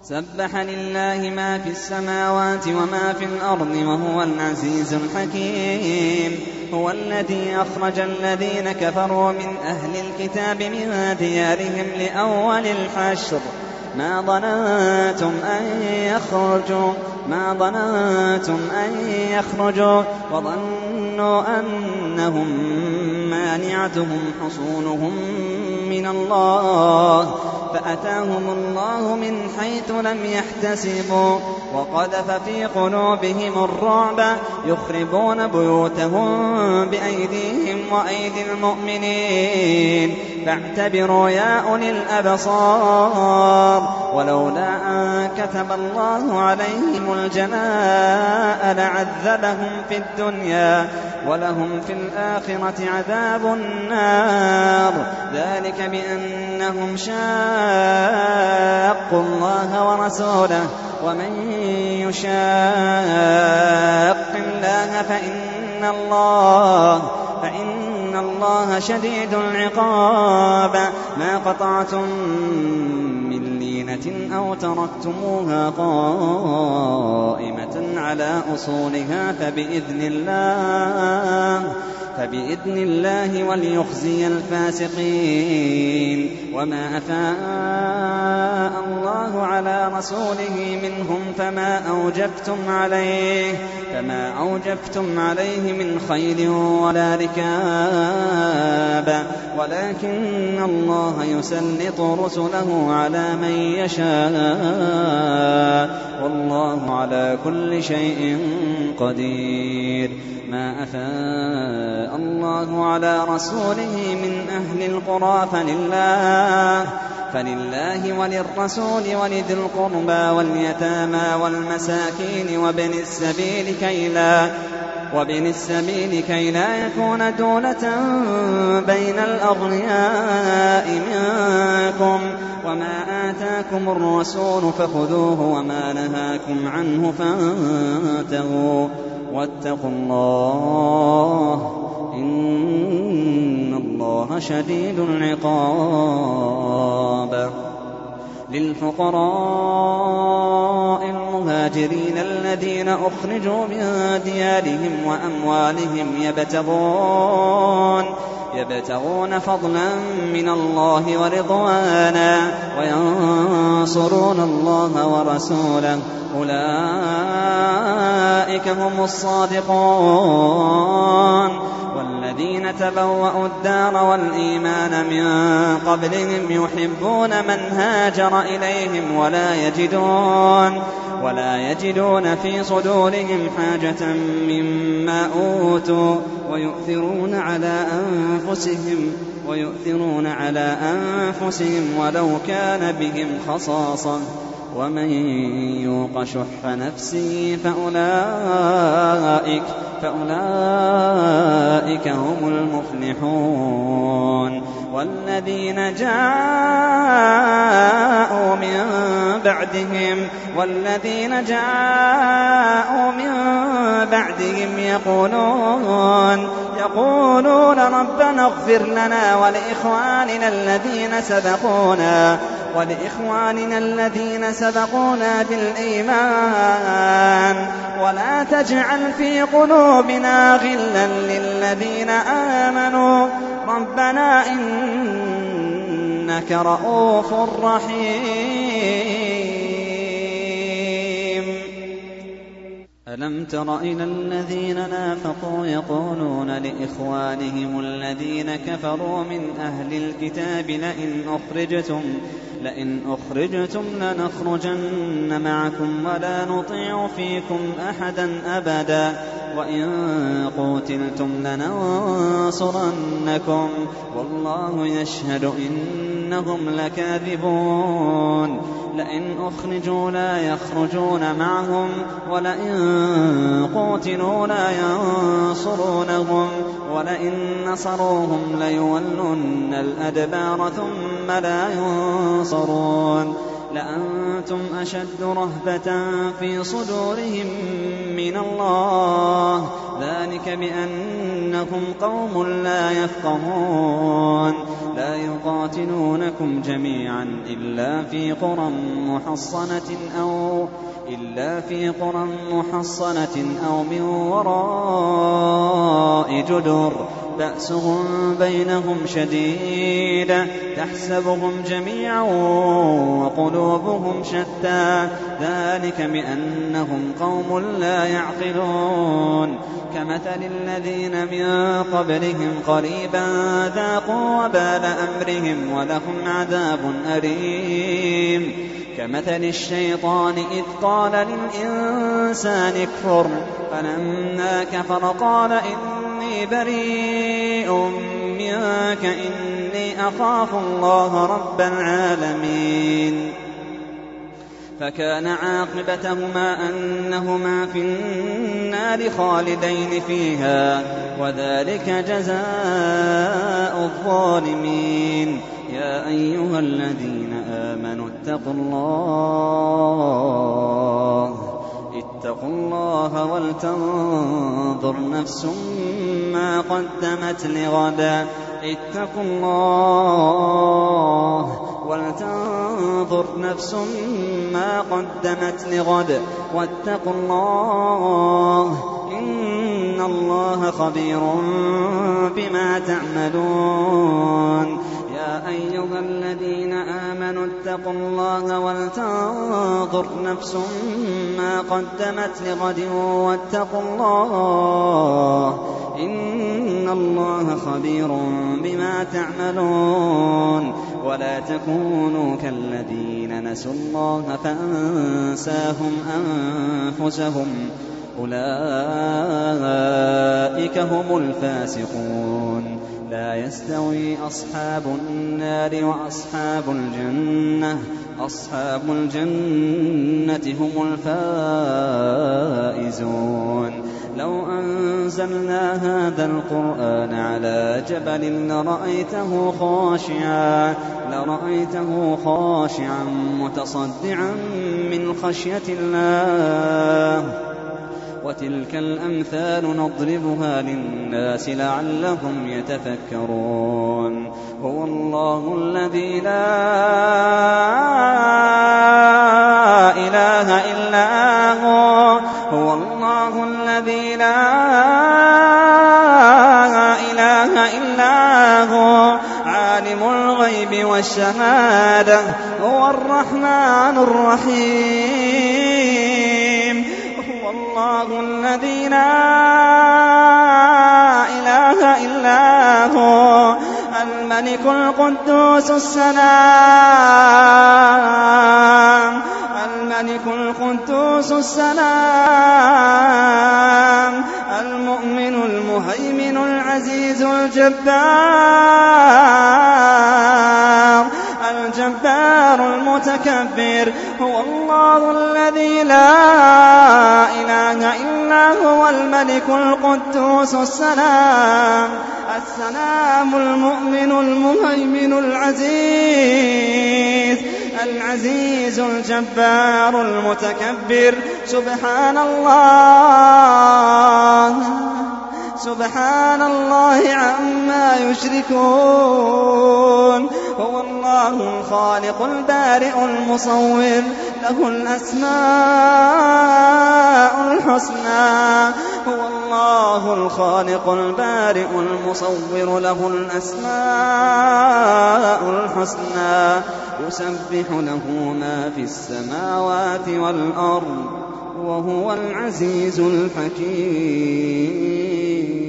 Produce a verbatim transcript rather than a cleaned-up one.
سبح لله ما في السماوات وما في الأرض وهو العزيز الحكيم. هو الذي أخرج الذين كفروا من أهل الكتاب من ديارهم لأول الحشر ما ظننتم أن يخرجوا ما ظننتم أن يخرجوا وظنوا أنهم مانعتهم حصونهم من الله فأتاهم الله من حيث لم يحتسبوا وقذف في قلوبهم الرعب يخربون بيوتهم بأيديهم وأيدي المؤمنين فاعتبروا يا أولي الأبصار ولولا أن كتب الله عليهم الجلاء لعذبهم في الدنيا ولهم في الآخرة عذاب النار ذلك بأنهم شاقوا الله ورسوله ومن يشاق الله فإن الله فإن الله شديد العقاب ما قطعتم من لينة أو تركتموها قائمة على أصولها فبإذن الله فبإذن الله وليخزي الفاسقين وما أفاء الله على رسوله منهم فما أوجفتم عليه فما أوجفتم عليه من خيل ولا ركاب ولكن الله يسلط رسله على من يشاء والله على كل شيء قدير ما أفاء الله على رسوله من أهل القرى فلله فلله وللرسول ولذي القربى واليتامى والمساكين وابن السبيل كي لا وابن السبيل كي لا يكون دولة بين الأغنياء منكم وما آتاكم الرسول فخذوه وما نهاكم عنه فانتهوا واتقوا الله إن الله شديد العقاب للفقراء المهاجرين الذين أخرجوا من ديارهم وأموالهم يبتغون يبتغون فضلا من الله ورضوانا وينصرون الله ورسوله أولئك هم الصادقون والذين تبوأوا الدار والإيمان من قبلهم يحبون من هاجر إليهم ولا يجدون ولا يجدون في صدورهم حاجة مما أوتوا ويؤثرون على أنفسهم ويؤثرون على أنفسهم ولو كان بهم خصاصة ومن يوق شح نفسه فأولئك فأولئك هم المفلحون والذين جاءوا من بعدهم والذين جاءوا من بعدهم يقولون يقولون ربنا اغفر لنا ولإخواننا الذين سبقونا ولإخواننا الذين سبقونا بالإيمان ولا تجعل في قلوبنا غلا للذين آمنوا ربنا إنك رؤوف رحيم. ألم تر إلى الذين نافقوا يقولون لإخوانهم الذين كفروا من أهل الكتاب لئن أخرجتم لئن أخرجتم لنخرجن معكم ولا نطيع فيكم أحدا أبدا وإن قوتلتم لننصرنكم والله يشهد إنهم لكاذبون لئن أخرجوا لا يخرجون معهم ولئن قوتلوا لا ينصرونهم ولئن نصروهم ليولن الأدبار ثم لا ينصرون لأنتم أشد رهبة في صدورهم من الله، ذلك بأنهم قوم لا يفقهون. لا يقاتلونكم جميعا إلا في قرى محصنة أو إلا في قرى محصنة أو من وراء جدر بأسهم بينهم شديد، تحسبهم جميعا وقلوبهم شتى، ذلك بأنهم قوم لا يعقلون. كمثل الذين من قبلهم قريبا ذاقوا وبال أمرهم ولهم عذاب أليم. كمثل الشيطان إذ قال للإنسان اكفر فلما كفر قال إني بريء منك إني أخاف الله رب العالمين. فكان عاقبتهما أنهما في النار خالدين فيها، وذلك جزاء الظالمين. يا أيها الذين آمنوا اتقوا الله اتقوا الله ولتنظر نفس ما قدمت لغد اتقوا الله ولتنظر نفس ما قدمت لغد واتقوا الله إن الله خبير بما تعملون. يا أيها الذين آمنوا اتقوا الله ولتنظر نفس ما قدمت لغد واتقوا الله إن الله خبير بما تعملون. ولا تكونوا كالذين نسوا الله فأنساهم أنفسهم أولئك هم الفاسقون. لا يستوي أصحاب النار وأصحاب الجنة أصحاب الجنة هم الفائزون. لو أنزلنا هذا القرآن على جبل لرأيته خاشعا لرأيته خاشعا متصدعا من خشية الله. وتلك الأمثال نضربها للناس لعلهم يتفكرون. هو الله الذي لا إله إلا هو هو الله الذي لا إله إلا هو عالم الغيب والشهادة هو الرحمن الرحيم. هو الله الذي لا إله إلا هو الملك القدوس السلام الملك القدوس السلام المؤمن المهيمن العزيز الجبار الجبار المتكبر. هو الله الذي لا إله إلا هو الملك القدوس السلام السلام المؤمن المهيمن العزيز العزيز الجبار المتكبر. سبحان الله سبحان الله عما يشركون. هو الله الخالق البارئ المصور له الأسماء الحسنى. هو الله الخالق البارئ المصور له الأسماء الحسنى. يسبح له ما في السماوات والأرض وهو العزيز الحكيم.